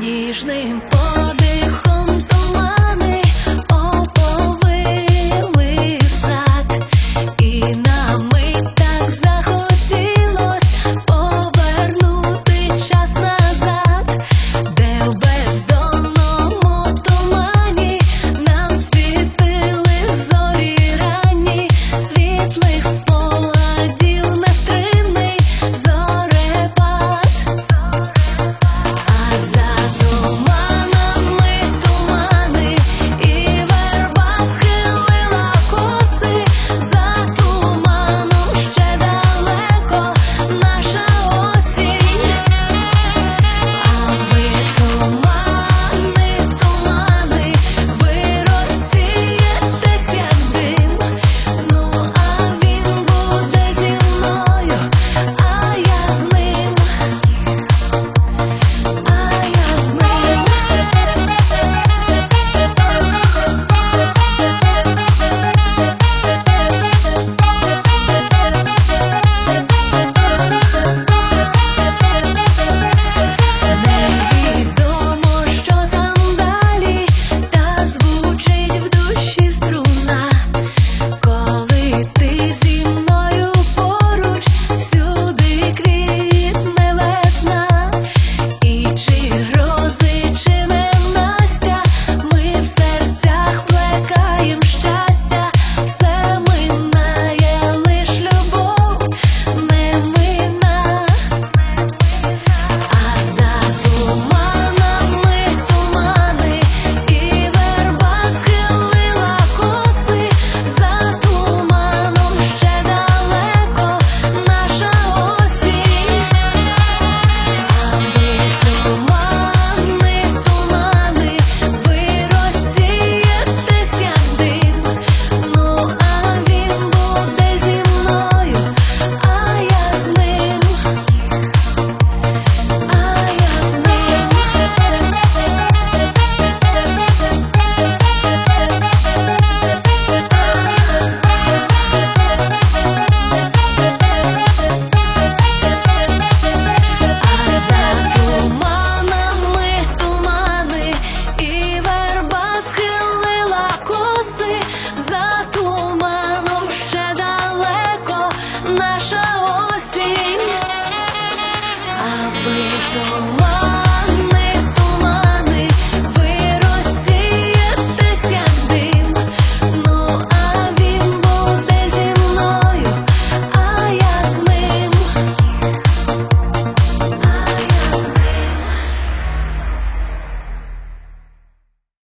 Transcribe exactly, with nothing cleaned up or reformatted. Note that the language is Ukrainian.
ніжним подихом тумани оповили сад, і на мить так захотілось повернути час назад, де в бездонному тумані нам світили зорі ранні, світлих спогадів нестримний зорепад. А за туманами тумани, і верба схилила коси, за туманом ще далеко наша осінь. А ви тумани, тумани, ви розсієтесь як дим. Ну а він буде зі мною, а я з ним, а я з ним. Невідомо, що там далі, та звучить в душі струна. Коли ти зі мною поруч, всюди квітне весна. І чи грози, чи ненастя, ми в серцях плекаєм щастя. Все минає, лиш любов не мина. А за туманами тумани, і верба схилила коси, за туманом ще далеко наша осінь. А ви тумани, тумани, ви розсієтесь як дим. Ну а він буде зі мною, а я з ним, а я з ним. А за туманами тумани, і верба схилила коси, за туманом ще далеко наша осінь. А ви тумани.